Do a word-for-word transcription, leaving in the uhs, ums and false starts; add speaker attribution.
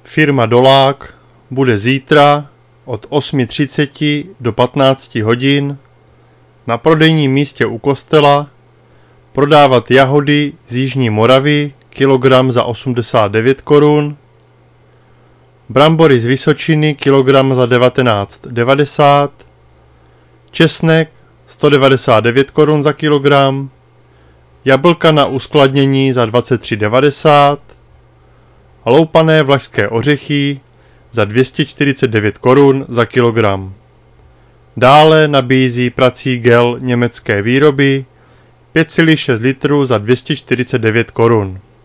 Speaker 1: Firma Dolák bude zítra od osm třicet do patnáct hodin na prodejním místě u kostela prodávat jahody z Jižní Moravy kilogram za osmdesát devět korun, brambory z Vysočiny kilogram za devatenáct devadesát, česnek sto devadesát devět korun za kilogram, jablka na uskladnění za dvacet tři devadesát, loupané vlašské ořechy za dvě stě čtyřicet devět korun za kilogram. Dále nabízí prací gel německé výroby pět celá šest litru za dvě stě čtyřicet devět korun.